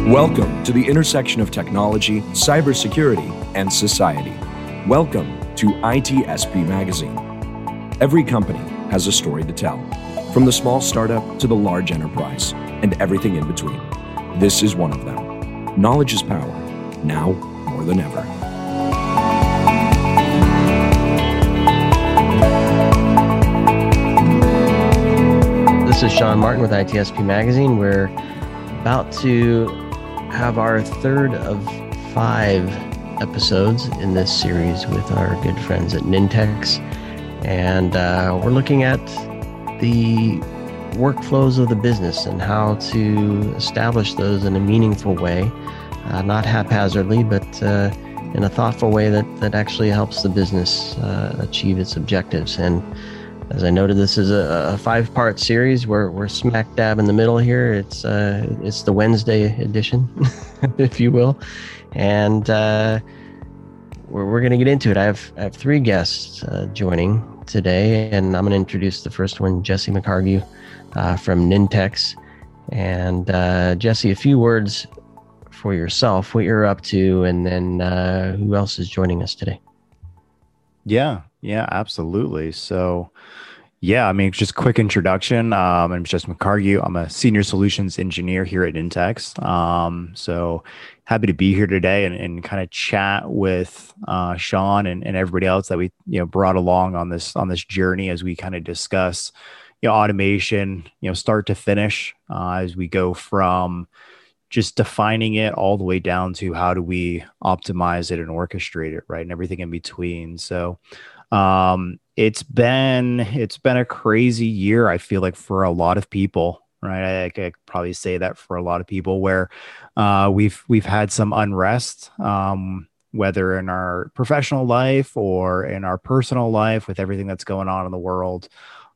Welcome to the intersection of technology, cybersecurity, and society. Welcome to ITSP Magazine. Every company has a story to tell, from the small startup to the large enterprise, and everything in between. This is one of them. Knowledge is power, now more than ever. This is Sean Martin with ITSP Magazine. We're about to have our third of 5 episodes in this series with our good friends at Nintex. And we're looking at the workflows of the business and how to establish those in a meaningful way, not haphazardly, but in a thoughtful way that actually helps the business achieve its objectives. And as I noted, this is a 5-part series. We're smack dab in the middle here. It's the Wednesday edition, if you will, and we're going to get into it. I have 3 guests joining today, and I'm going to introduce the first one, Jesse McCargue from Nintex. And Jesse, a few words for yourself, what you're up to, and then who else is joining us today. Yeah, absolutely. So, just quick introduction. I'm Jesse McCargue. I'm a senior solutions engineer here at Nintex. So happy to be here today and kind of chat with Sean and everybody else that we brought along on this journey as we kind of discuss automation, start to finish, as we go from just defining it all the way down to how do we optimize it and orchestrate it, right? And everything in between. So it's been a crazy year, I feel like, for a lot of people, right? I could probably say that for a lot of people, where we've had some unrest, whether in our professional life or in our personal life with everything that's going on in the world.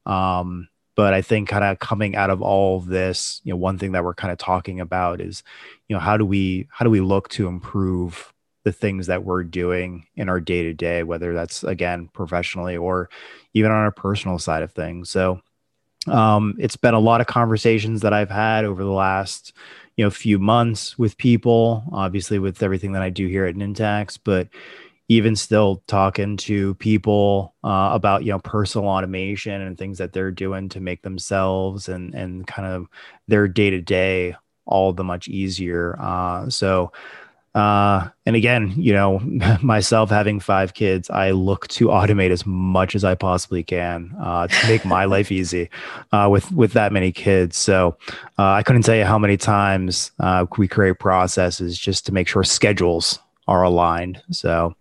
But I think kind of coming out of all of this, one thing that we're kind of talking about is, how do we look to improve the things that we're doing in our day to day, whether that's, again, professionally or even on our personal side of things. So it's been a lot of conversations that I've had over the last, few months with people, obviously with everything that I do here at Nintex, but even still talking to people about, personal automation and things that they're doing to make themselves and kind of their day to day all the much easier. And again, myself having 5 kids, I look to automate as much as I possibly can to make my life easy with that many kids. So I couldn't tell you how many times we create processes just to make sure schedules are aligned. So,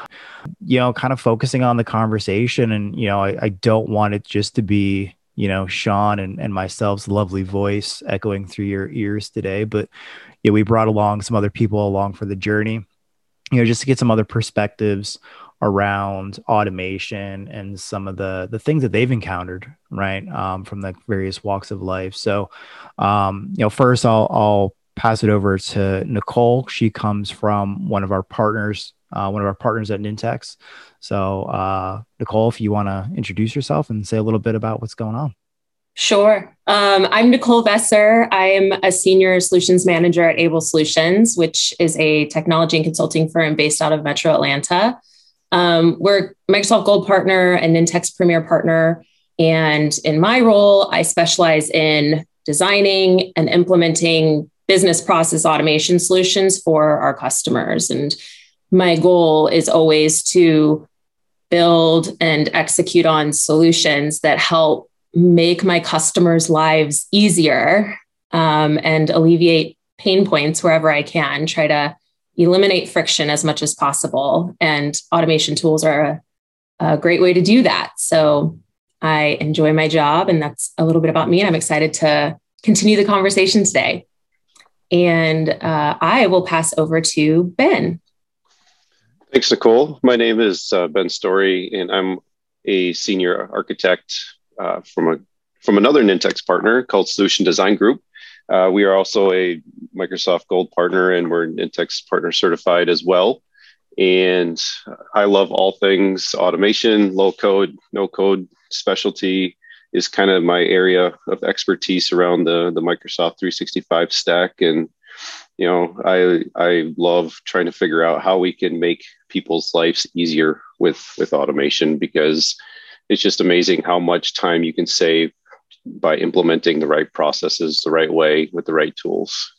kind of focusing on the conversation, and, I don't want it just to be, Sean and myself's lovely voice echoing through your ears today, but we brought along some other people along for the journey, just to get some other perspectives around automation and some of the things that they've encountered, right, from the various walks of life. So, first I'll pass it over to Nicole. She comes from one of our partners at Nintex. So, Nicole, if you want to introduce yourself and say a little bit about what's going on. Sure. I'm Nicole Vesser. I'm a senior solutions manager at Able Solutions, which is a technology and consulting firm based out of Metro Atlanta. We're Microsoft Gold partner and Nintex Premier partner. And in my role, I specialize in designing and implementing business process automation solutions for our customers. And my goal is always to build and execute on solutions that help make my customers' lives easier, and alleviate pain points wherever I can, try to eliminate friction as much as possible. And automation tools are a great way to do that. So I enjoy my job, and that's a little bit about me. And I'm excited to continue the conversation today. And I will pass over to Ben. Thanks, Nicole. My name is Ben Story, and I'm a senior architect from another Nintex partner called Solution Design Group. We are also a Microsoft Gold partner, and we're Nintex partner certified as well. And I love all things automation, low code, no code. Specialty is kind of my area of expertise around the Microsoft 365 stack. And I love trying to figure out how we can make people's lives easier with automation, because it's just amazing how much time you can save by implementing the right processes the right way with the right tools.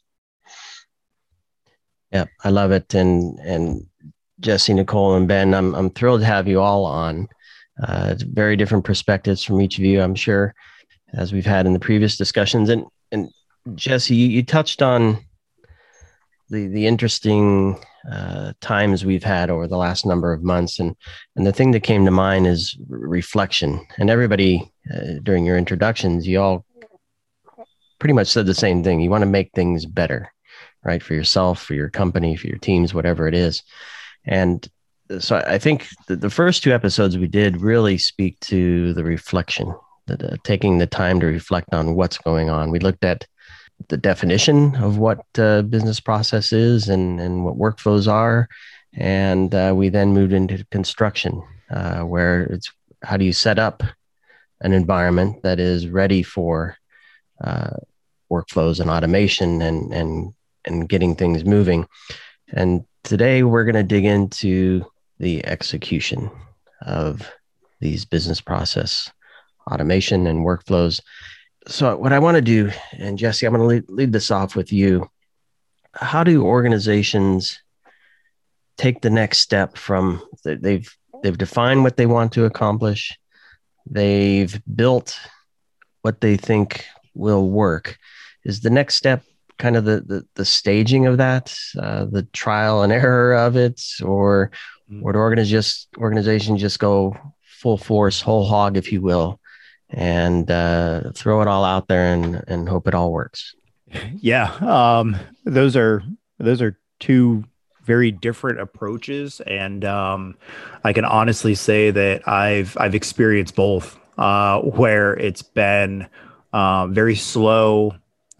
Yeah, I love it. And Jesse, Nicole, and Ben, I'm thrilled to have you all on. Very different perspectives from each of you, I'm sure, as we've had in the previous discussions. And Jesse, you touched on the interesting times we've had over the last number of months, and the thing that came to mind is reflection. And everybody during your introductions, you all pretty much said the same thing. You want to make things better, right? For yourself, for your company, for your teams, whatever it is. And so I think the first two episodes we did really speak to the reflection, taking the time to reflect on what's going on. We looked at the definition of what business process is and what workflows are. And we then moved into construction, where it's how do you set up an environment that is ready for workflows and automation and getting things moving. And today we're going to dig into the execution of these business process automation and workflows. So what I want to do, and Jesse, I'm going to lead this off with you. How do organizations take the next step from they've defined what they want to accomplish, they've built what they think will work? Is the next step kind of the staging of that, the trial and error of it, or do organizations just go full force, whole hog, if you will, and throw it all out there and hope it all works? Yeah, those are two very different approaches, and I can honestly say that I've experienced both, where it's been very slow,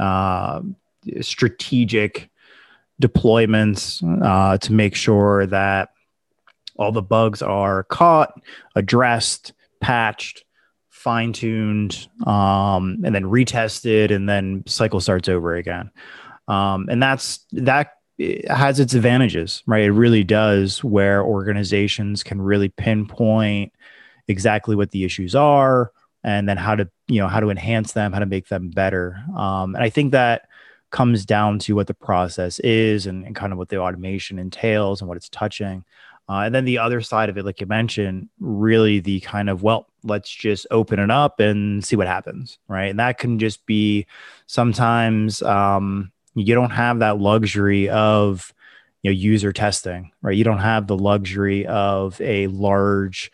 strategic deployments to make sure that all the bugs are caught, addressed, patched, fine-tuned, and then retested, and then cycle starts over again. And that has its advantages, right? It really does, where organizations can really pinpoint exactly what the issues are, and then how to enhance them, how to make them better. And I think that comes down to what the process is and kind of what the automation entails and what it's touching. And then the other side of it, like you mentioned, really the kind of, well, let's just open it up and see what happens, right? And that can just be sometimes you don't have that luxury of user testing, right? You don't have the luxury of a large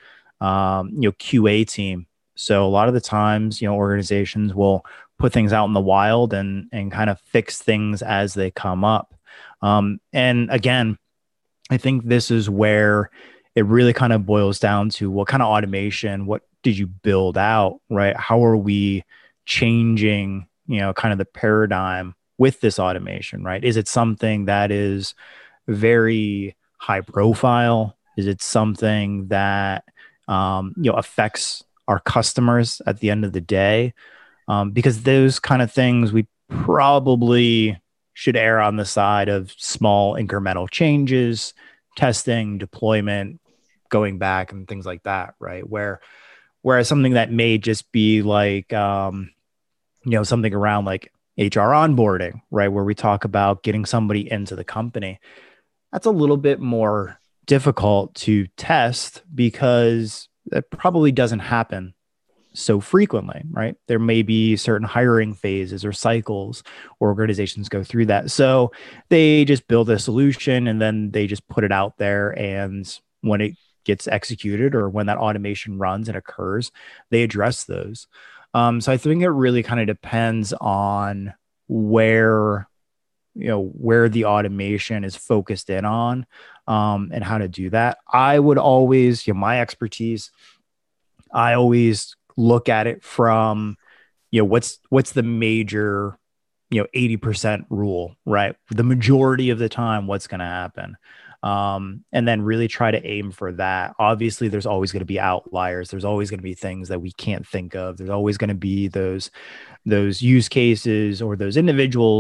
QA team. So a lot of the times, organizations will put things out in the wild and kind of fix things as they come up. And again, I think this is where it really kind of boils down to what kind of automation, what did you build out, right? How are we changing, kind of the paradigm with this automation, right? Is it something that is very high profile? Is it something that, affects our customers at the end of the day? Because those kind of things, we probably should err on the side of small incremental changes, testing, deployment, going back and things like that, right? Whereas something that may just be like, something around like HR onboarding, right? Where we talk about getting somebody into the company, that's a little bit more difficult to test because that probably doesn't happen so frequently, right? There may be certain hiring phases or cycles where organizations go through that. So they just build a solution and then they just put it out there. And when it gets executed or when that automation runs and occurs, they address those. So I think it really kind of depends on where the automation is focused in on, and how to do that. I would always, my expertise, I always look at it from, what's the major, 80% rule, right? The majority of the time, what's going to happen. And then really try to aim for that. Obviously, there's always going to be outliers. There's always going to be things that we can't think of. There's always going to be those use cases or those individuals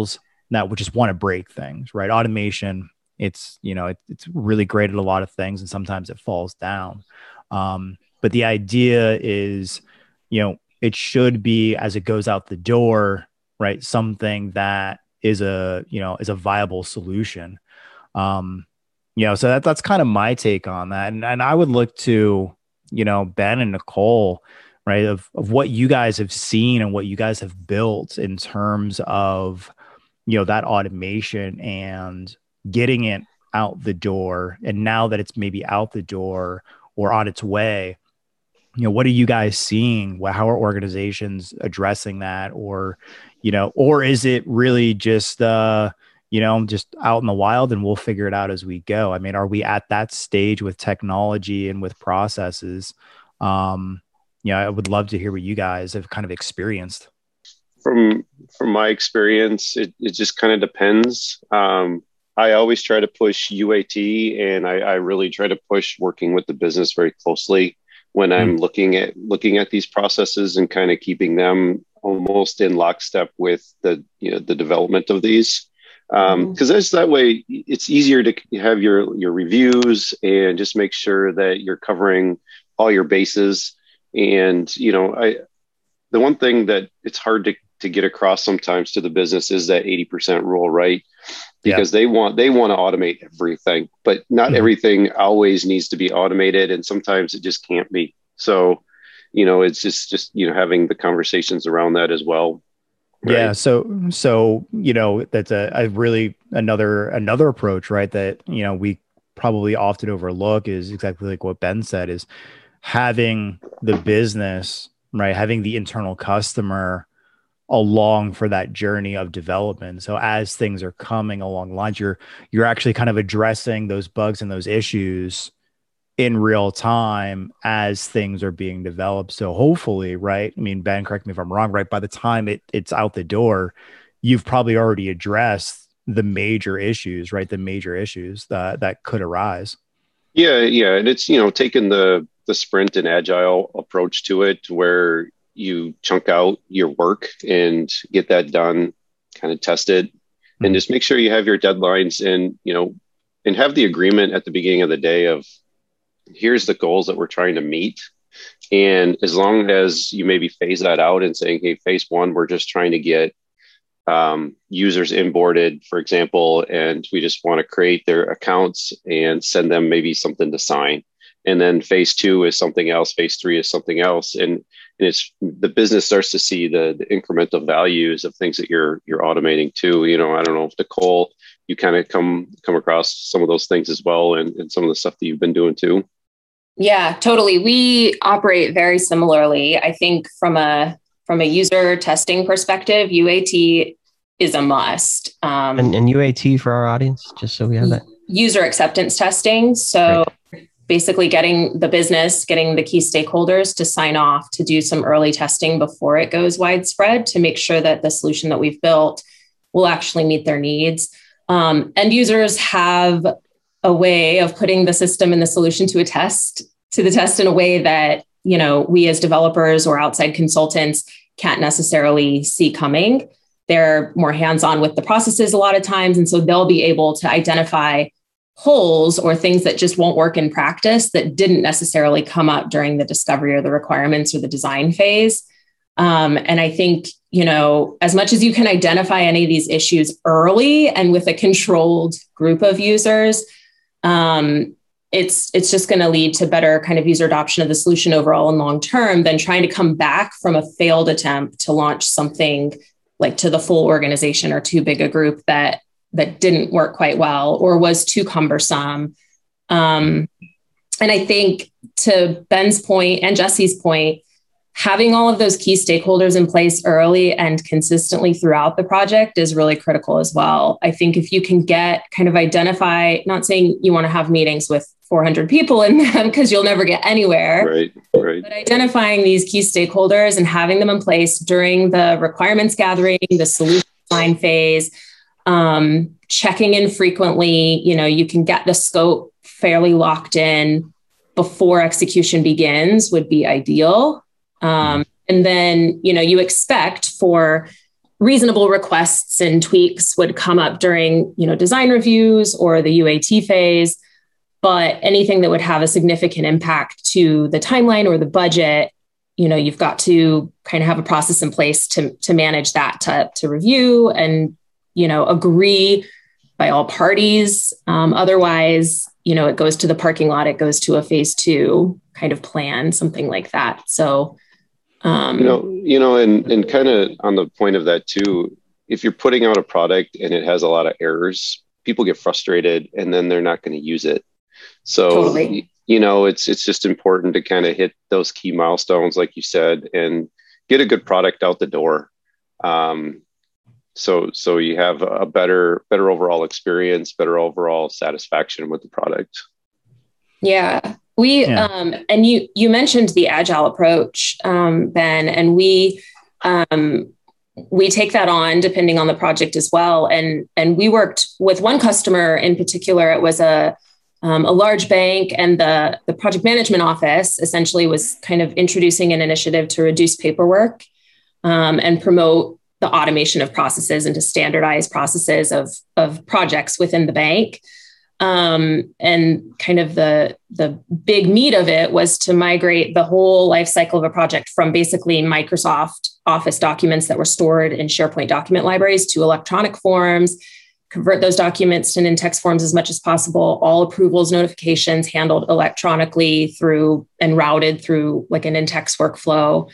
that would just want to break things, right? Automation, it's, you know, it's really great at a lot of things, and sometimes it falls down. But the idea is, you know, it should be, as it goes out the door, right, something that is a, you know, is a viable solution. You know, so that's kind of my take on that. And I would look to, you know, Ben and Nicole, right, of what you guys have seen and what you guys have built in terms of, you know, that automation and getting it out the door. And now that it's maybe out the door or on its way, you know, what are you guys seeing? How are organizations addressing that? Or, you know, or is it really just, you know, just out in the wild and we'll figure it out as we go? I mean, are we at that stage with technology and with processes? You know, I would love to hear what you guys have kind of experienced. From my experience, it just kind of depends. I always try to push UAT, and I really try to push working with the business very closely when I'm looking at these processes and kind of keeping them almost in lockstep with the, you know, the development of these. Because that's that way it's easier to have your reviews and just make sure that you're covering all your bases. And, you know, the one thing that it's hard to get across sometimes to the business is that 80% rule, right? Because they want to automate everything, but not everything always needs to be automated. And sometimes it just can't be. So, you know, it's just, you know, having the conversations around that as well. Right? Yeah. So, you know, that's a really another approach, right? That, you know, we probably often overlook is exactly like what Ben said, is having the business, right? Having the internal customer along for that journey of development. So as things are coming along the lines, you're actually kind of addressing those bugs and those issues in real time as things are being developed. So hopefully, right? I mean, Ben, correct me if I'm wrong, right? By the time it's out the door, you've probably already addressed the major issues, right? The major issues that could arise. Yeah. And it's, you know, taking the sprint and agile approach to it, where you chunk out your work and get that done, kind of test it, and just make sure you have your deadlines, and, you know, and have the agreement at the beginning of the day of, here's the goals that we're trying to meet. And as long as you maybe phase that out and saying, hey, phase one, we're just trying to get users inboarded, for example, and we just want to create their accounts and send them maybe something to sign. And then phase two is something else. Phase three is something else. And it's the business starts to see the incremental values of things that you're automating too. You know, I don't know if Nicole, you kind of come across some of those things as well, and some of the stuff that you've been doing too. Yeah, totally. We operate very similarly. I think from a user testing perspective, UAT is a must. And UAT for our audience, just so we have that. User acceptance testing. So basically getting the key stakeholders to sign off to do some early testing before it goes widespread, to make sure that the solution that we've built will actually meet their needs. End users have a way of putting the system and the solution to the test in a way that, you know, we as developers or outside consultants can't necessarily see coming. They're more hands-on with the processes a lot of times. And so they'll be able to identify holes or things that just won't work in practice that didn't necessarily come up during the discovery or the requirements or the design phase. And I think, you know, as much as you can identify any of these issues early and with a controlled group of users, it's just going to lead to better kind of user adoption of the solution overall and long term than trying to come back from a failed attempt to launch something like to the full organization or too big a group that didn't work quite well or was too cumbersome. And I think, to Ben's point and Jesse's point, having all of those key stakeholders in place early and consistently throughout the project is really critical as well. I think if you can identify, not saying you want to have meetings with 400 people in them because you'll never get anywhere. Right. But identifying these key stakeholders and having them in place during the requirements gathering, the solution design phase, checking in frequently, you know, you can get the scope fairly locked in before execution begins would be ideal. And then, you know, you expect for reasonable requests and tweaks would come up during, design reviews or the UAT phase. But anything that would have a significant impact to the timeline or the budget, you've got to kind of have a process in place to manage that, to review and, agree by all parties. Otherwise, it goes to the parking lot, it goes to a phase 2 kind of plan, something like that. So, and kind of on the point of that too, if you're putting out a product and it has a lot of errors, people get frustrated and then they're not going to use it. So, totally. It's just important to kind of hit those key milestones, like you said, and get a good product out the door. So you have a better overall experience, better overall satisfaction with the product. Yeah. And you mentioned the agile approach, Ben, and we take that on depending on the project as well. And we worked with one customer in particular. It was a large bank, and the project management office essentially was kind of introducing an initiative to reduce paperwork and promote the automation of processes and to standardize processes of projects within the bank. And kind of the big meat of it was to migrate the whole life cycle of a project from basically Microsoft Office documents that were stored in SharePoint document libraries to electronic forms, convert those documents to Nintex forms as much as possible, all approvals, notifications handled electronically through and routed through like an Nintex workflow.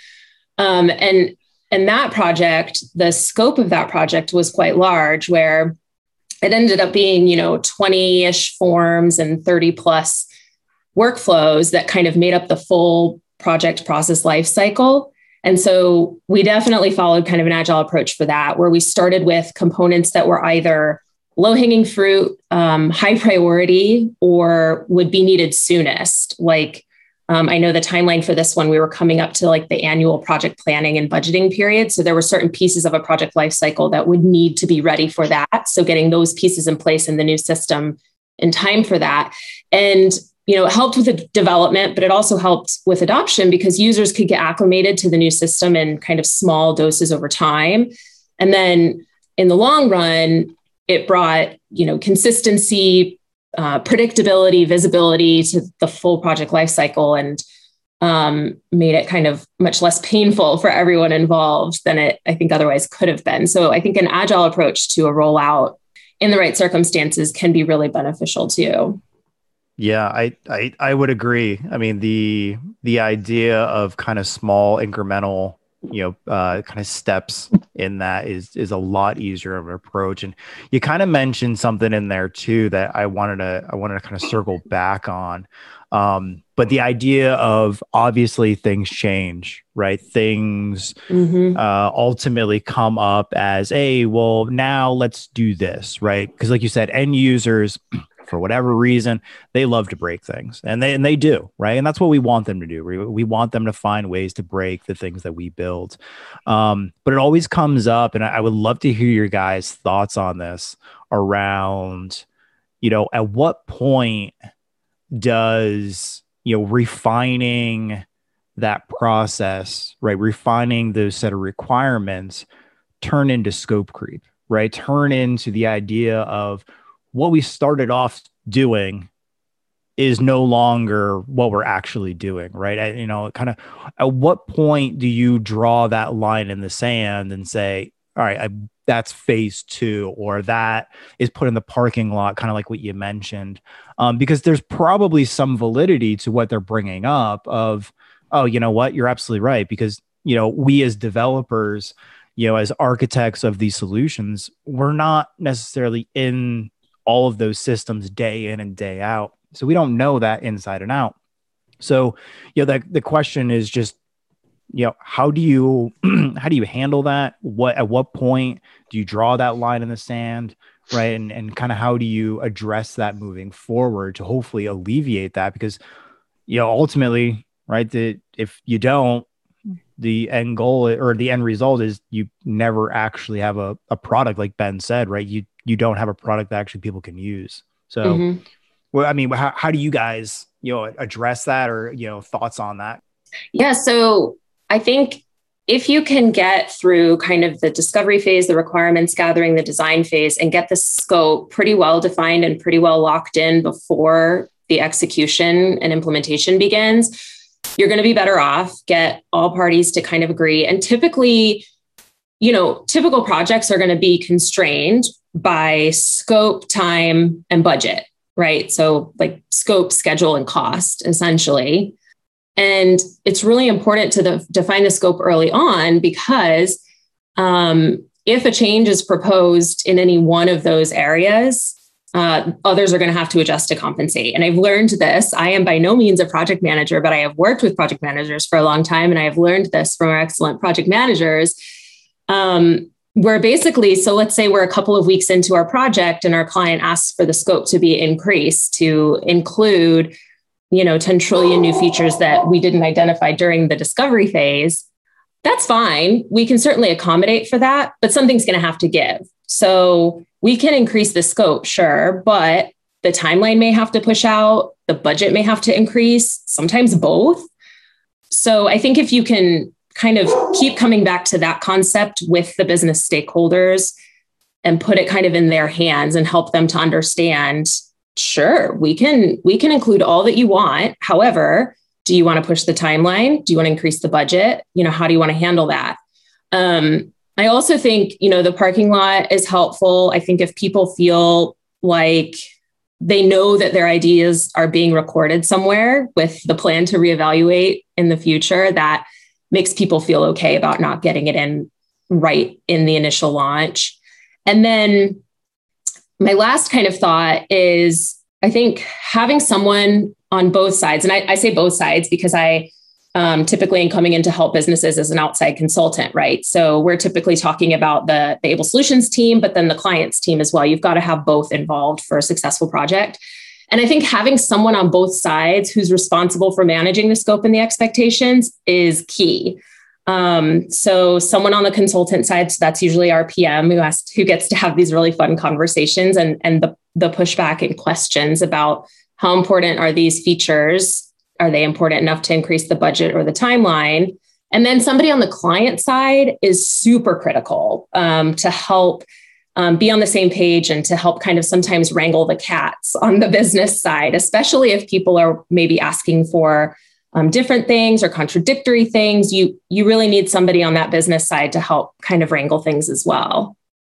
And that project, the scope of that project was quite large, where it ended up being, 20-ish forms and 30 plus workflows that kind of made up the full project process life cycle. And so we definitely followed kind of an agile approach for that, where we started with components that were either low-hanging fruit, high priority, or would be needed soonest. Like, I know the timeline for this one, we were coming up to like the annual project planning and budgeting period. So there were certain pieces of a project lifecycle that would need to be ready for that. So getting those pieces in place in the new system in time for that. And, it helped with the development, but it also helped with adoption because users could get acclimated to the new system in kind of small doses over time. And then in the long run, it brought, consistency, predictability, visibility to the full project lifecycle, and made it kind of much less painful for everyone involved than it, I think, otherwise could have been. So I think an agile approach to a rollout in the right circumstances can be really beneficial too. Yeah, I would agree. I mean, the idea of kind of small incremental, kind of steps in that is a lot easier of an approach. And you kind of mentioned something in there too that I wanted to kind of circle back on. But the idea of obviously things change, right? Things ultimately come up as, well, now let's do this, right? Because like you said, end users, for whatever reason, they love to break things, and they do, right? And that's what we want them to do. We want them to find ways to break the things that we build. But it always comes up, and I would love to hear your guys' thoughts on this around, at what point does, refining that process, right? Refining those set of requirements turn into scope creep, right? Turn into the idea of what we started off doing is no longer what we're actually doing, right? Kind of at what point do you draw that line in the sand and say, all right, that's phase 2, or that is put in the parking lot, kind of like what you mentioned, because there's probably some validity to what they're bringing up of, oh, you know what, you're absolutely right. Because, we as developers, as architects of these solutions, we're not necessarily in all of those systems day in and day out. So we don't know that inside and out. So, the question is just, how do you handle that? At what point do you draw that line in the sand, right? And kind of how do you address that moving forward to hopefully alleviate that? Because, ultimately, right, if you don't, the end goal or the end result is you never actually have a product, like Ben said, right? You don't have a product that actually people can use. So, well, I mean, how do you guys, address that, or, thoughts on that? Yeah. So I think if you can get through kind of the discovery phase, the requirements gathering, the design phase, and get the scope pretty well defined and pretty well locked in before the execution and implementation begins, you're going to be better off, get all parties to kind of agree. And typically, typical projects are going to be constrained by scope, time, and budget, right? So like scope, schedule, and cost, essentially. And it's really important to define the scope early on, because if a change is proposed in any one of those areas, others are going to have to adjust to compensate. And I've learned this. I am by no means a project manager, but I have worked with project managers for a long time. And I have learned this from our excellent project managers, where basically, so let's say we're a couple of weeks into our project and our client asks for the scope to be increased to include 10 trillion new features that we didn't identify during the discovery phase. That's fine. We can certainly accommodate for that, but something's going to have to give. So we can increase the scope, sure, but the timeline may have to push out, the budget may have to increase, sometimes both. So I think if you can kind of keep coming back to that concept with the business stakeholders and put it kind of in their hands and help them to understand, sure, we can include all that you want. However, do you want to push the timeline? Do you want to increase the budget? How do you want to handle that? I also think, the parking lot is helpful. I think if people feel like they know that their ideas are being recorded somewhere with the plan to reevaluate in the future, that makes people feel okay about not getting it in right in the initial launch. And then my last kind of thought is, I think having someone on both sides, and I say both sides because I typically am coming in to help businesses as an outside consultant, right? So we're typically talking about the Able Solutions team, but then the client's team as well. You've got to have both involved for a successful project. And I think having someone on both sides who's responsible for managing the scope and the expectations is key. So someone on the consultant side, so that's usually our PM who gets to have these really fun conversations and the pushback and questions about how important are these features? Are they important enough to increase the budget or the timeline? And then somebody on the client side is super critical to help be on the same page and to help kind of sometimes wrangle the cats on the business side, especially if people are maybe asking for different things or contradictory things. You really need somebody on that business side to help kind of wrangle things as well.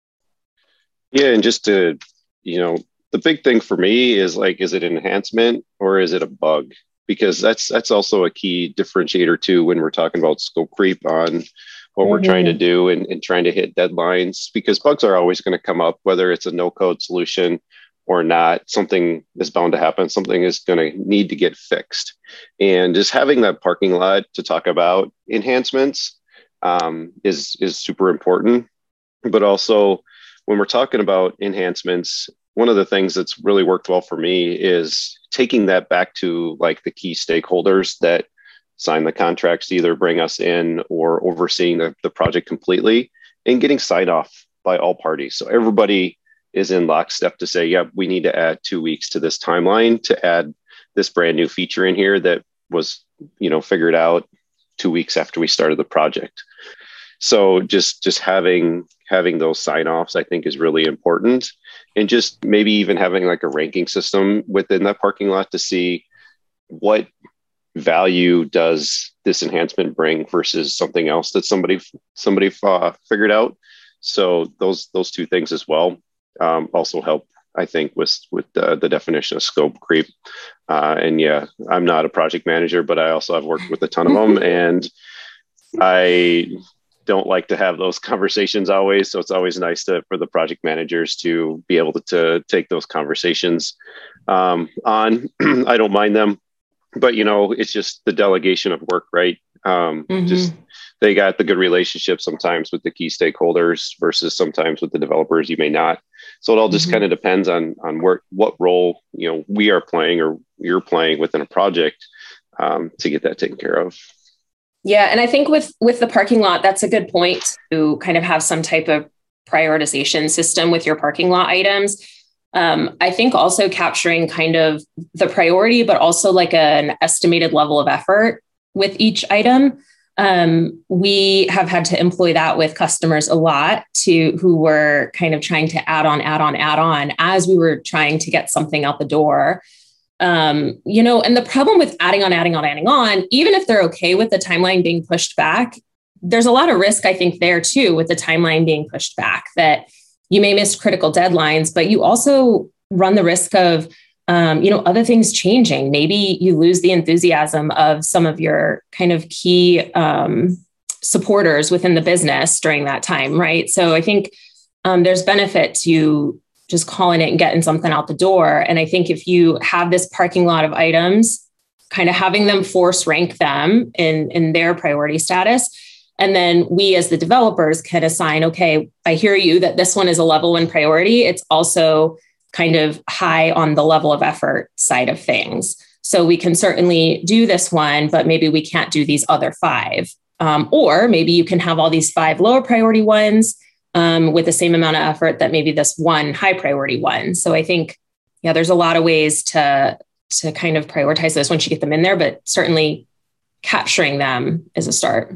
Yeah, and just to, the big thing for me is like, is it an enhancement or is it a bug? Because that's also a key differentiator too when we're talking about scope creep on what we're trying to do and trying to hit deadlines, because bugs are always going to come up, whether it's a no-code solution or not. Something is bound to happen. Something is going to need to get fixed. And just having that parking lot to talk about enhancements is super important. But also when we're talking about enhancements, one of the things that's really worked well for me is taking that back to like the key stakeholders that sign the contracts to either bring us in or overseeing the project completely and getting sign off by all parties. So everybody is in lockstep to say, yeah, we need to add 2 weeks to this timeline to add this brand new feature in here that was, figured out 2 weeks after we started the project. So just having those sign-offs, I think, is really important. And just maybe even having like a ranking system within that parking lot to see what value does this enhancement bring versus something else that somebody figured out. So those two things as well also help, I think, with the definition of scope creep. And yeah, I'm not a project manager, but I also have worked with a ton of them, and I don't like to have those conversations always. So it's always nice for the project managers to be able to take those conversations on. I don't mind them, but it's just the delegation of work, right? Just they got the good relationship sometimes with the key stakeholders versus sometimes with the developers you may not. So it all just kind of depends on what role we are playing or you're playing within a project to get that taken care of. Yeah. And I think with the parking lot, that's a good point to kind of have some type of prioritization system with your parking lot items. I think also capturing kind of the priority, but also like an estimated level of effort with each item. We have had to employ that with customers a lot who were kind of trying to add on as we were trying to get something out the door. And the problem with adding on, even if they're okay with the timeline being pushed back, there's a lot of risk, I think, there too, with the timeline being pushed back, that you may miss critical deadlines, but you also run the risk of other things changing. Maybe you lose the enthusiasm of some of your kind of key supporters within the business during that time, right? So I think there's benefit to just calling it and getting something out the door. And I think if you have this parking lot of items, kind of having them force rank them in their priority status. And then we as the developers can assign, okay, I hear you that this one is a level 1 priority. It's also kind of high on the level of effort side of things. So we can certainly do this one, but maybe we can't do these other 5. Or maybe you can have all these 5 lower priority ones with the same amount of effort that maybe this one high priority one. So I think, there's a lot of ways to kind of prioritize those once you get them in there, but certainly capturing them is a start.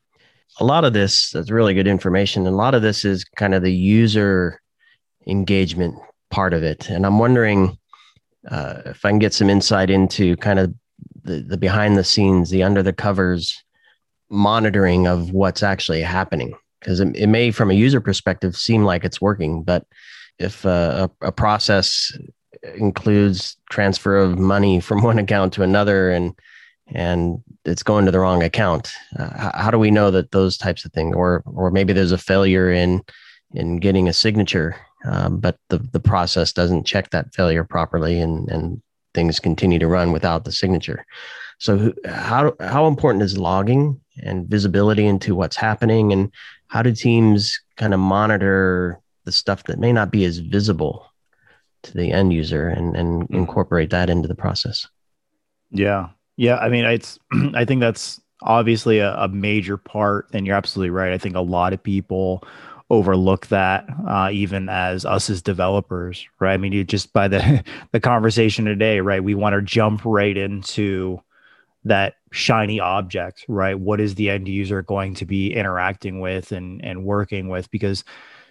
A lot of this is really good information. And a lot of this is kind of the user engagement part of it. And I'm wondering if I can get some insight into kind of the behind the scenes, the under the covers monitoring of what's actually happening. Because it may, from a user perspective, seem like it's working, but if a process includes transfer of money from one account to another and it's going to the wrong account, how do we know that those types of things, or maybe there's a failure in getting a signature, but the process doesn't check that failure properly and things continue to run without the signature. So how important is logging and visibility into what's happening, and how do teams kind of monitor the stuff that may not be as visible to the end user and incorporate that into the process? Yeah. I mean, I think that's obviously a major part, and you're absolutely right. I think a lot of people overlook that, even as us as developers, right? I mean, you just by the conversation today, right? We want to jump right into that shiny object, right? What is the end user going to be interacting with and working with? Because,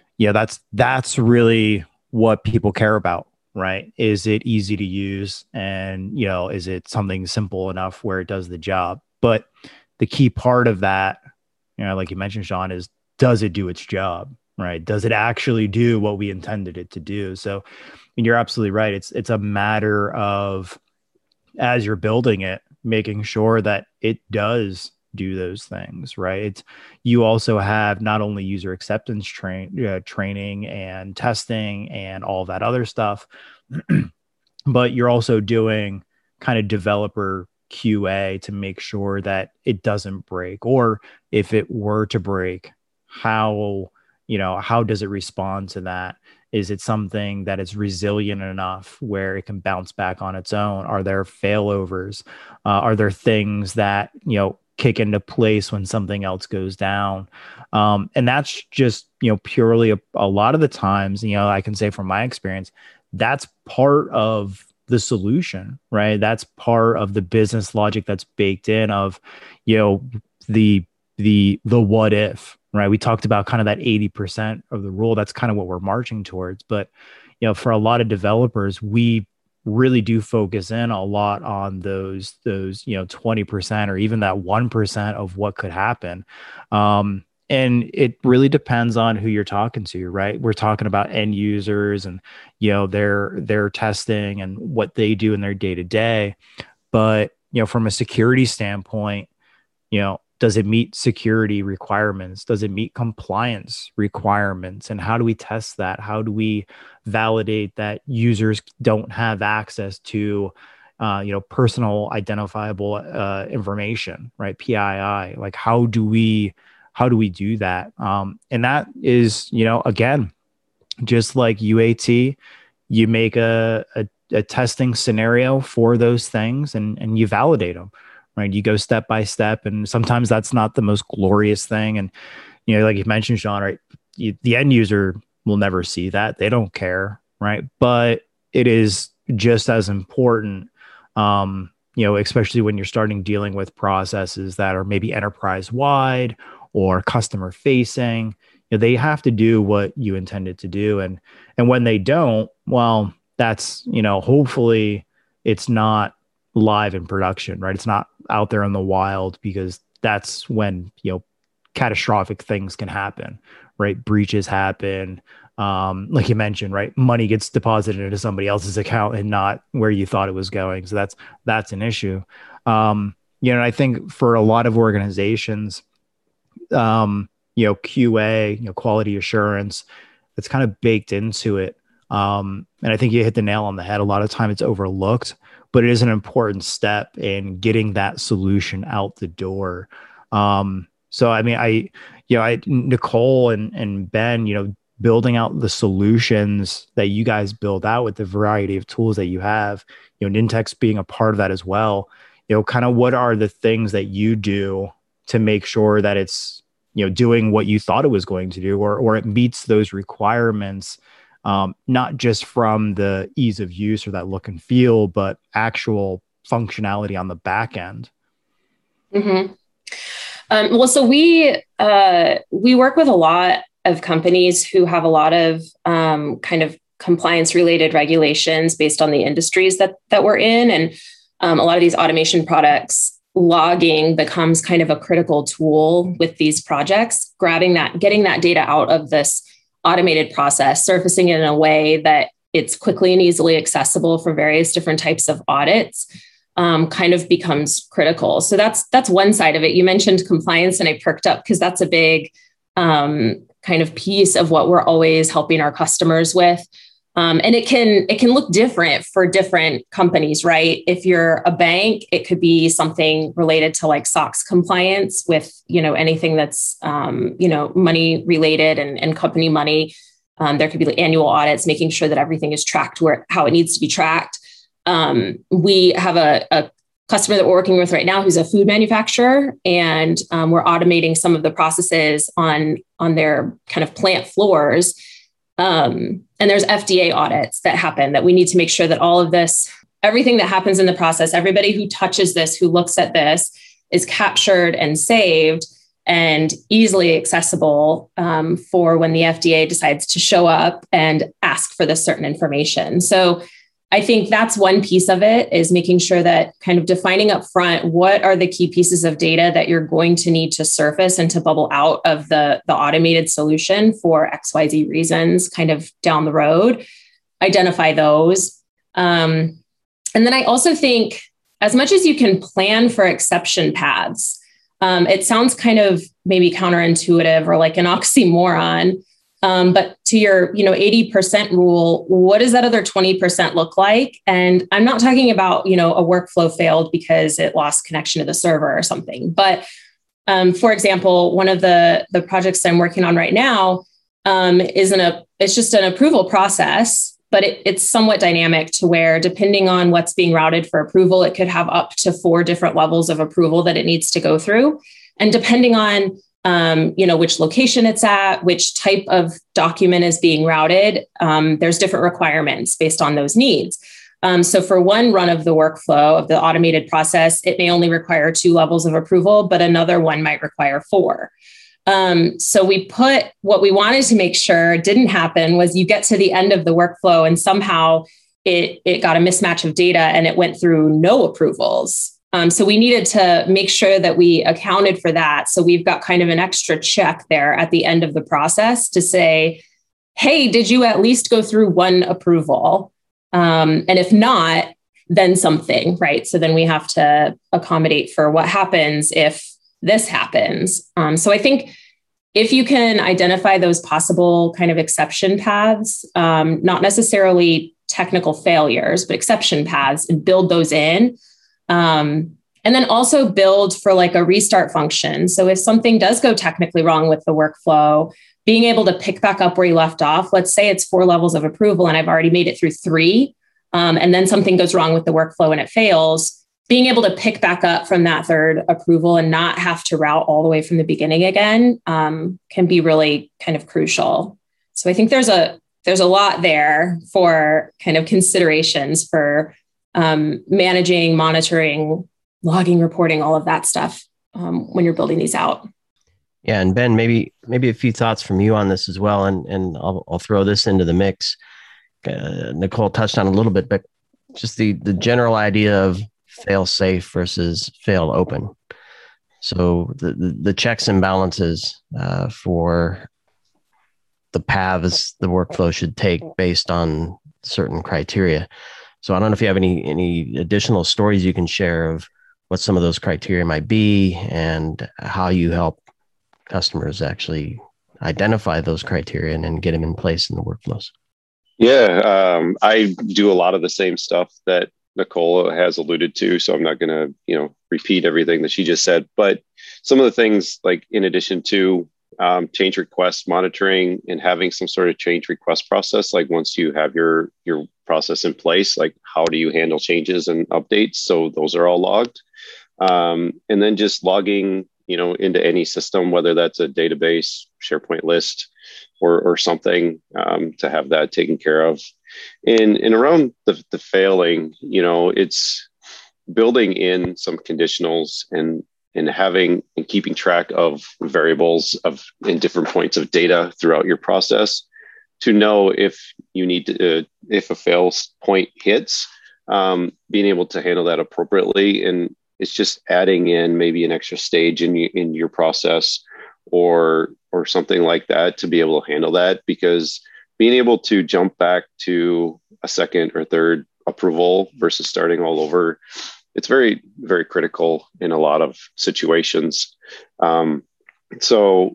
that's really what people care about, right? Is it easy to use? And, is it something simple enough where it does the job? But the key part of that, like you mentioned, Sean, is, does it do its job, right? Does it actually do what we intended it to do? So, and you're absolutely right. It's a matter of, as you're building it, making sure that it does do those things, right? You also have not only user acceptance training and testing and all that other stuff, but you're also doing kind of developer QA to make sure that it doesn't break, or if it were to break, how does it respond to that? Is it something that is resilient enough where it can bounce back on its own? Are there failovers? Are there things that, kick into place when something else goes down? And that's just, purely a lot of the times, I can say from my experience, that's part of the solution, right? That's part of the business logic that's baked in of, the what if, right? We talked about kind of that 80% of the rule. That's kind of what we're marching towards. But, for a lot of developers, we really do focus in a lot on those 20% or even that 1% of what could happen. And it really depends on who you're talking to, right? We're talking about end users and, their testing and what they do in their day to day. But, from a security standpoint, does it meet security requirements? Does it meet compliance requirements? And how do we test that? How do we validate that users don't have access to, personal identifiable information, right? PII. Like, how do we do that? And that is, again, just like UAT, you make a testing scenario for those things and you validate them. Right. You go step by step. And sometimes that's not the most glorious thing. And, like you mentioned, Sean, right. The end user will never see that. They don't care. Right. But it is just as important, especially when you're starting dealing with processes that are maybe enterprise wide or customer facing, they have to do what you intended to do. And when they don't, well, that's, hopefully it's not live in production, right? It's not out there in the wild, because that's when, catastrophic things can happen, right? Breaches happen. Like you mentioned, right? Money gets deposited into somebody else's account and not where you thought it was going. So that's an issue. And I think for a lot of organizations, QA, quality assurance, it's kind of baked into it. And I think you hit the nail on the head. A lot of time it's overlooked, but it is an important step in getting that solution out the door. So, I mean, Nicole and Ben, building out the solutions that you guys build out with the variety of tools that you have, Nintex being a part of that as well, kind of what are the things that you do to make sure that it's, doing what you thought it was going to do, or it meets those requirements, not just from the ease of use or that look and feel, but actual functionality on the back end. Mm-hmm. Well, so we work with a lot of companies who have a lot of kind of compliance related regulations based on the industries that we're in. And a lot of these automation products, logging becomes kind of a critical tool with these projects, getting that data out of this automated process, surfacing it in a way that it's quickly and easily accessible for various different types of audits, kind of becomes critical. So that's one side of it. You mentioned compliance, and I perked up because that's a big kind of piece of what we're always helping our customers with. And it can look different for different companies, right? If you're a bank, it could be something related to like SOX compliance with, anything that's, money related and company money. There could be like annual audits, making sure that everything is tracked how it needs to be tracked. We have a customer that we're working with right now who's a food manufacturer, and we're automating some of the processes on their kind of plant floors. And there's FDA audits that happen that we need to make sure that all of this, everything that happens in the process, everybody who touches this, who looks at this, is captured and saved and easily accessible for when the FDA decides to show up and ask for this certain information. So I think that's one piece of it, is making sure that kind of defining up front, what are the key pieces of data that you're going to need to surface and to bubble out of the automated solution for XYZ reasons kind of down the road, identify those. And then I also think as much as you can plan for exception paths, it sounds kind of maybe counterintuitive or like an oxymoron. But to your, 80% rule, what does that other 20% look like? And I'm not talking about, a workflow failed because it lost connection to the server or something. But for example, one of the projects I'm working on right now it's just an approval process, but it's somewhat dynamic to where, depending on what's being routed for approval, it could have up to 4 different levels of approval that it needs to go through. And depending on which location it's at, which type of document is being routed, there's different requirements based on those needs. So for one run of the workflow of the automated process, it may only require 2 levels of approval, but another one might require 4. So what we wanted to make sure didn't happen was you get to the end of the workflow and somehow it got a mismatch of data and it went through no approvals. So we needed to make sure that we accounted for that. So we've got kind of an extra check there at the end of the process to say, hey, did you at least go through 1 approval? And if not, then something, right? So then we have to accommodate for what happens if this happens. So I think if you can identify those possible kind of exception paths, not necessarily technical failures, but exception paths, and build those in. And then also build for like a restart function. So if something does go technically wrong with the workflow, being able to pick back up where you left off, let's say it's 4 levels of approval and I've already made it through 3, and then something goes wrong with the workflow and it fails, being able to pick back up from that 3rd approval and not have to route all the way from the beginning again, can be really kind of crucial. So I think there's a lot there for kind of considerations for managing, monitoring, logging, reporting, all of that stuff when you're building these out. Yeah, and Ben, maybe a few thoughts from you on this as well, and I'll throw this into the mix. Nicole touched on a little bit, but just the general idea of fail safe versus fail open. So the checks and balances for the paths the workflow should take based on certain criteria. So I don't know if you have any additional stories you can share of what some of those criteria might be and how you help customers actually identify those criteria and then get them in place in the workflows. Yeah, I do a lot of the same stuff that Nicole has alluded to, so I'm not going to, repeat everything that she just said. But some of the things, like in addition to change request monitoring and having some sort of change request process, like once you have your process in place, like how do you handle changes and updates? So those are all logged, and then just logging, into any system, whether that's a database, SharePoint list, or something, to have that taken care of. And around the failing, it's building in some conditionals and having and keeping track of variables in different points of data throughout your process to know if you need to, if a fail point hits, being able to handle that appropriately. And it's just adding in maybe an extra stage in your process or something like that to be able to handle that, because being able to jump back to a second or third approval versus starting all over, it's very, very critical in a lot of situations. So,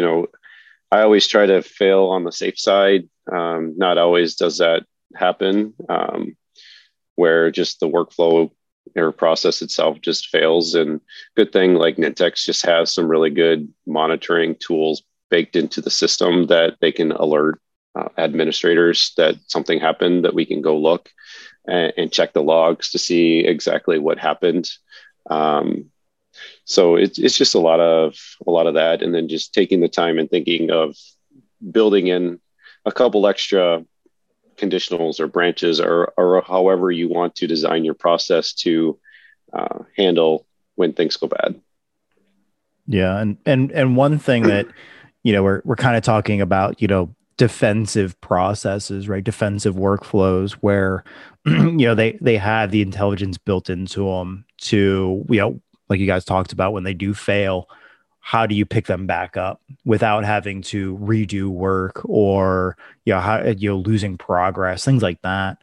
I always try to fail on the safe side. Not always does that happen, where just the workflow or process itself just fails. And good thing, like Nintex just has some really good monitoring tools baked into the system that they can alert administrators that something happened, that we can go look and check the logs to see exactly what happened. So it's just a lot of that, and then just taking the time and thinking of building in a couple extra conditionals or branches or however you want to design your process to handle when things go bad. Yeah, and one thing that we're kind of talking about, defensive processes, right? Defensive workflows where they have the intelligence built into them to, like you guys talked about, when they do fail, how do you pick them back up without having to redo work or losing progress, things like that.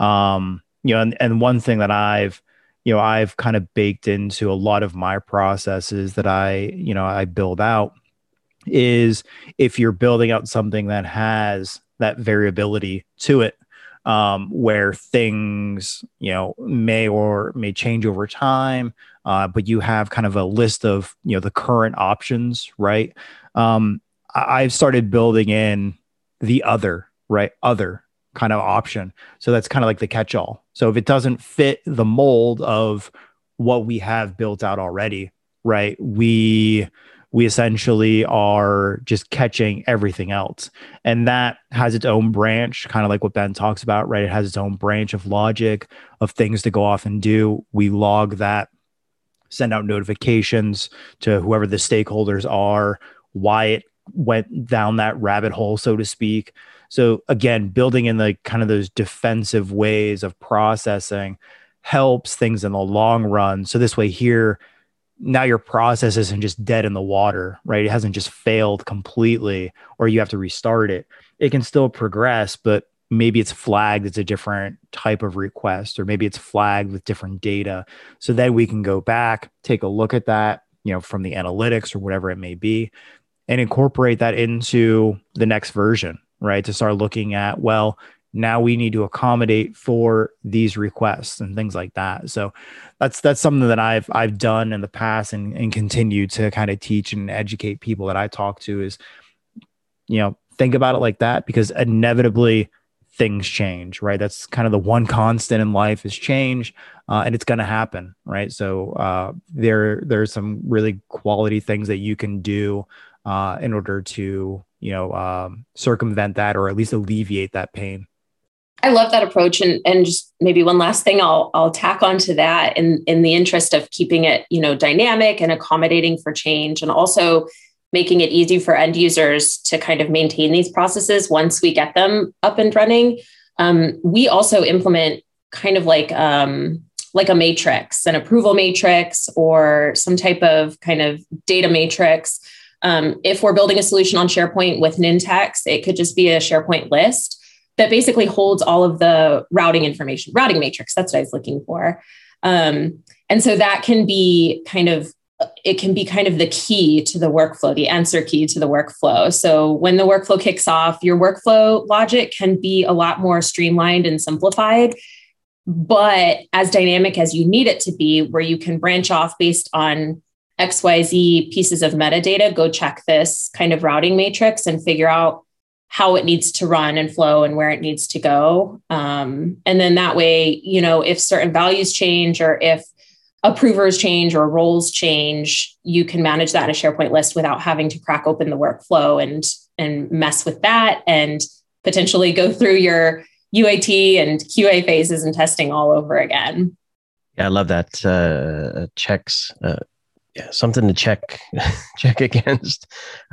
And one thing that I've kind of baked into a lot of my processes that I build out is, if you're building out something that has that variability to it, where things, may change over time, but you have kind of a list of, the current options, right? I've started building in the other kind of option. So that's kind of like the catch-all. So if it doesn't fit the mold of what we have built out already, right, we essentially are just catching everything else. And that has its own branch, kind of like what Ben talks about, right? It has its own branch of logic, of things to go off and do. We log that, send out notifications to whoever the stakeholders are, why it went down that rabbit hole, so to speak. So again, building in the kind of those defensive ways of processing helps things in the long run. So this way here, now your process isn't just dead in the water, right? It hasn't just failed completely, or you have to restart it. It can still progress, but maybe it's flagged as a different type of request, or maybe it's flagged with different data. So then we can go back, take a look at that, from the analytics or whatever it may be, and incorporate that into the next version, right? To start looking at, well, now we need to accommodate for these requests and things like that. So that's something that I've done in the past and continue to kind of teach and educate people that I talk to is, think about it like that, because inevitably things change, right? That's kind of the one constant in life is change, and it's going to happen, right? So there's some really quality things that you can do in order to, circumvent that, or at least alleviate that pain. I love that approach. And just maybe one last thing I'll tack onto that in the interest of keeping it, dynamic and accommodating for change, and also making it easy for end users to kind of maintain these processes once we get them up and running. We also implement kind of like a matrix, an approval matrix, or some type of kind of data matrix. If we're building a solution on SharePoint with Nintex, it could just be a SharePoint list that basically holds all of the routing information, routing matrix. That's what I was looking for. And so that can be kind of the key to the workflow, the answer key to the workflow. So when the workflow kicks off, your workflow logic can be a lot more streamlined and simplified, but as dynamic as you need it to be, where you can branch off based on XYZ pieces of metadata, go check this kind of routing matrix and figure out how it needs to run and flow and where it needs to go. And then that way, if certain values change or if approvers change or roles change, you can manage that in a SharePoint list without having to crack open the workflow and mess with that and potentially go through your UAT and QA phases and testing all over again. Yeah, I love that. Checks, something to check against.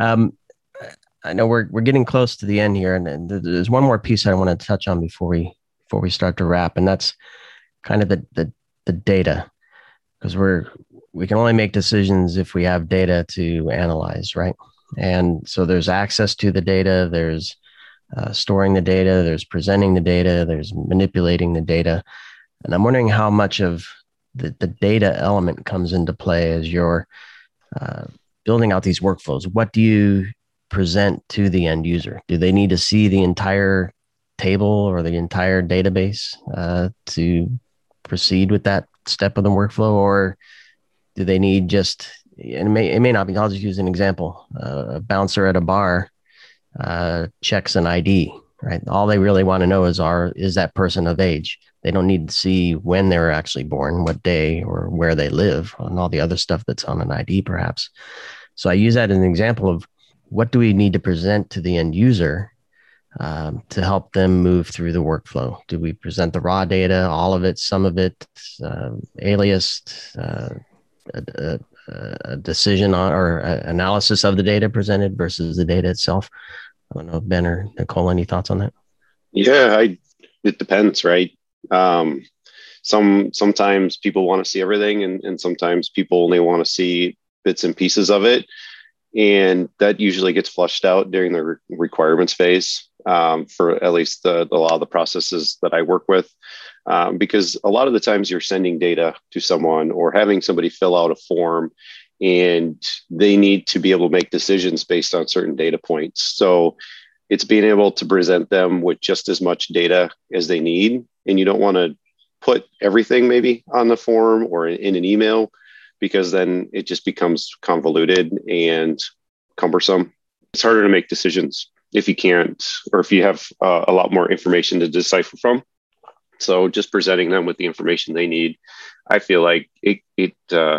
I know we're getting close to the end here, and there's one more piece I want to touch on before we start to wrap, and that's kind of the data, because we can only make decisions if we have data to analyze, right? And so there's access to the data, there's storing the data, there's presenting the data, there's manipulating the data, and I'm wondering how much of the data element comes into play as you're building out these workflows. What do you present to the end user? Do they need to see the entire table or the entire database to proceed with that step of the workflow, or do they need just, and it may not be, I'll just use an example, a bouncer at a bar checks an ID, right? All they really want to know is that person of age. They don't need to see when they were actually born, what day, or where they live, and all the other stuff that's on an ID perhaps. So I use that as an example of what do we need to present to the end user to help them move through the workflow? Do we present the raw data, all of it, some of it, aliased, a decision on or analysis of the data presented versus the data itself? I don't know, Ben or Nicole, any thoughts on that? Yeah, it depends, right? Sometimes people want to see everything, and sometimes people only want to see bits and pieces of it. And that usually gets flushed out during the requirements phase for at least a lot of the processes that I work with. Because a lot of the times you're sending data to someone or having somebody fill out a form, and they need to be able to make decisions based on certain data points. So it's being able to present them with just as much data as they need. And you don't want to put everything maybe on the form or in an email, because then it just becomes convoluted and cumbersome. It's harder to make decisions if you can't, or if you have a lot more information to decipher from. So just presenting them with the information they need, I feel like it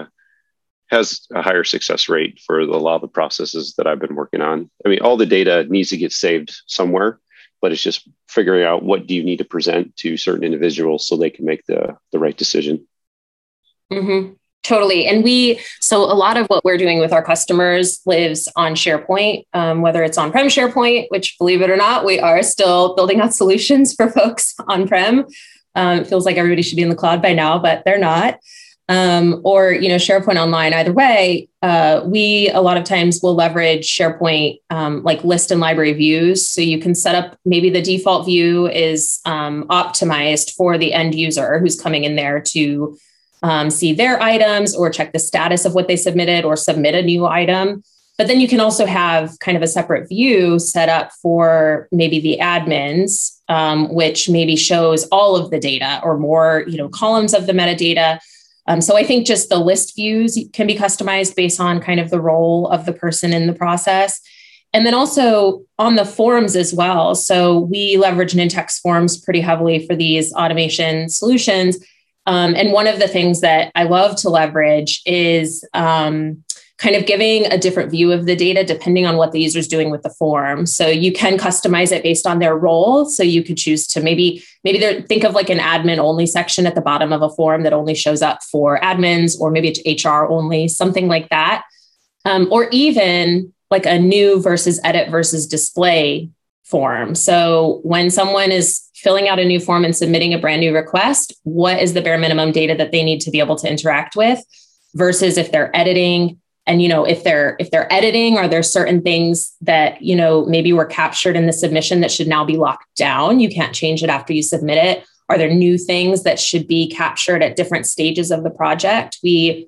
has a higher success rate for a lot of the processes that I've been working on. I mean, all the data needs to get saved somewhere, but it's just figuring out what do you need to present to certain individuals so they can make the right decision. Mm-hmm. Totally. And so a lot of what we're doing with our customers lives on SharePoint, whether it's on-prem SharePoint, which, believe it or not, we are still building out solutions for folks on-prem. It feels like everybody should be in the cloud by now, but they're not. Or, SharePoint Online. Either way, we a lot of times will leverage SharePoint like list and library views. So you can set up, maybe the default view is optimized for the end user who's coming in there to see their items or check the status of what they submitted or submit a new item. But then you can also have kind of a separate view set up for maybe the admins, which maybe shows all of the data or more, columns of the metadata. So I think just the list views can be customized based on kind of the role of the person in the process. And then also on the forms as well. So we leverage Nintex forms pretty heavily for these automation solutions. And one of the things that I love to leverage is kind kind of giving a different view of the data depending on what the user is doing with the form. So you can customize it based on their role. So you could choose to maybe think of like an admin only section at the bottom of a form that only shows up for admins, or maybe it's HR only, something like that. Or even like a new versus edit versus display form. So when someone is filling out a new form and submitting a brand new request, what is the bare minimum data that they need to be able to interact with, versus if they're editing? And, if they're editing, are there certain things that, maybe were captured in the submission that should now be locked down? You can't change it after you submit it. Are there new things that should be captured at different stages of the project? The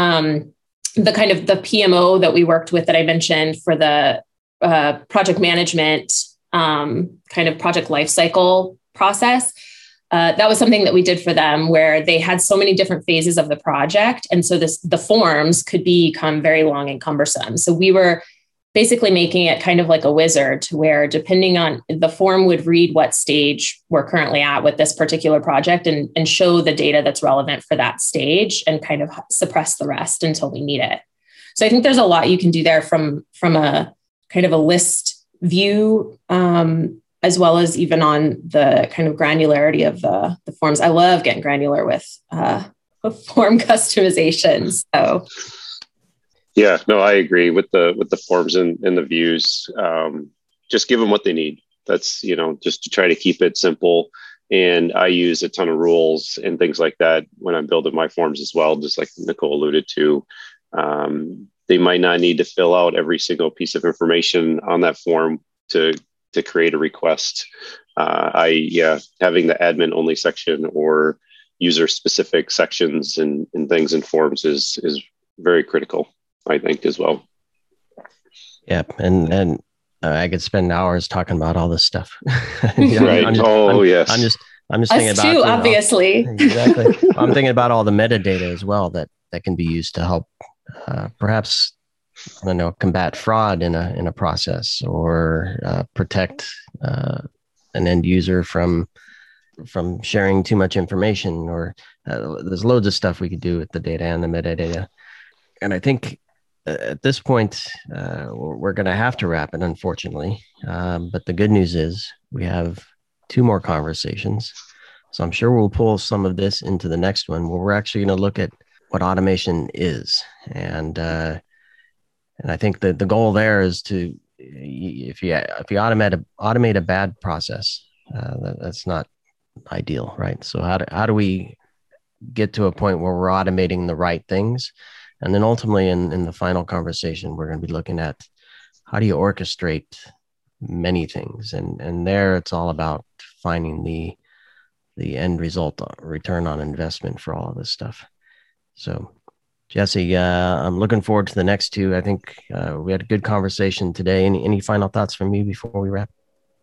PMO that we worked with that I mentioned for the project management kind of project lifecycle process, that was something that we did for them, where they had so many different phases of the project. And so the forms could become very long and cumbersome. So we were basically making it kind of like a wizard, to where depending on the form would read what stage we're currently at with this particular project and show the data that's relevant for that stage, and kind of suppress the rest until we need it. So I think there's a lot you can do there from a kind of a list view, as well as even on the kind of granularity of the forms. I love getting granular with form customizations. So, yeah, no, I agree with the forms and the views. Just give them what they need. That's, just to try to keep it simple. And I use a ton of rules and things like that when I'm building my forms as well, just like Nicole alluded to. They might not need to fill out every single piece of information on that form to create a request. Having the admin only section or user specific sections and things in forms is very critical, I think, as well. Yeah. And I could spend hours talking about all this stuff. Right. I'm just thinking about too, obviously. Exactly. I'm thinking about all the metadata as well that can be used to help perhaps, I don't know, combat fraud in a process, or protect an end user from sharing too much information, or there's loads of stuff we could do with the data and the metadata. And I think at this point, we're going to have to wrap it, unfortunately. But the good news is we have 2 more conversations. So I'm sure we'll pull some of this into the next one, where we're actually going to look at what automation is. And I think that the goal there is to, if you automate a bad process, that's not ideal, right? So how do we get to a point where we're automating the right things? And then ultimately in the final conversation, we're going to be looking at how do you orchestrate many things? And there it's all about finding the end result, return on investment for all of this stuff. So Jesse, I'm looking forward to the next 2. I think we had a good conversation today. Any final thoughts from you before we wrap?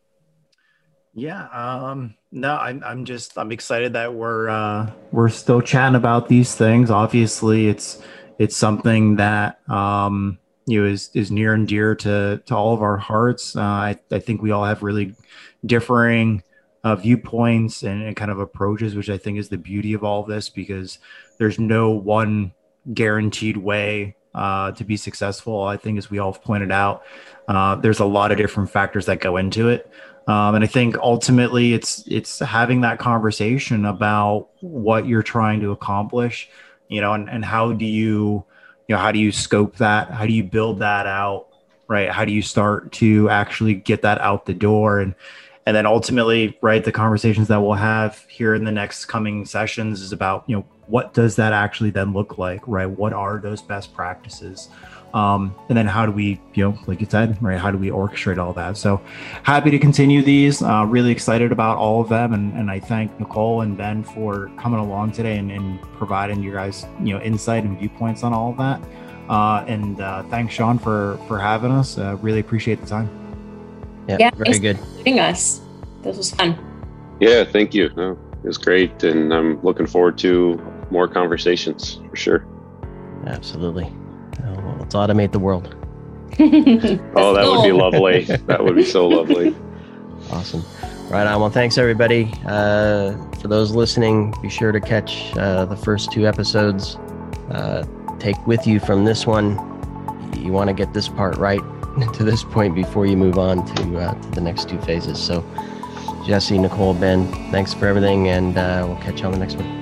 Yeah. No, I'm excited that we're still chatting about these things. Obviously, it's something that is near and dear to all of our hearts. I think we all have really differing viewpoints and kind of approaches, which I think is the beauty of all of this, because there's no one guaranteed way to be successful. I think, as we all have pointed out, there's a lot of different factors that go into it. And I think ultimately it's having that conversation about what you're trying to accomplish, and how do you scope that? How do you build that out? Right. How do you start to actually get that out the door? And then ultimately, right, the conversations that we'll have here in the next coming sessions is about, what does that actually then look like, right? What are those best practices? And then how do we, like you said, right, how do we orchestrate all that? So happy to continue these, really excited about all of them. And I thank Nicole and Ben for coming along today and providing your guys, insight and viewpoints on all of that. And thanks, Sean, for having us. Really appreciate the time. Yeah, very good. Meeting us. This was fun. Yeah, thank you. No, it was great. And I'm looking forward to more conversations for sure. Absolutely. Well, let's automate the world. Oh, that would be lovely. That would be so lovely. Awesome. Right on. Well, thanks everybody. For those listening, be sure to catch the first 2 episodes. Take with you from this one, you want to get this part right to this point before you move on to the next two phases. So Jesse, Nicole, Ben, thanks for everything, and we'll catch you on the next one.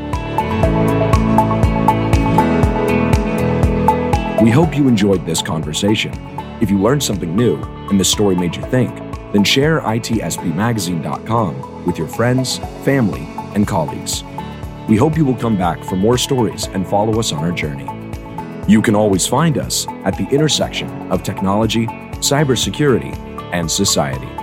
We hope you enjoyed this conversation. If you learned something new and this story made you think, then share itspmagazine.com with your friends, family, and colleagues. We hope you will come back for more stories and follow us on our journey. You can always find us at the intersection of technology, cybersecurity, and society.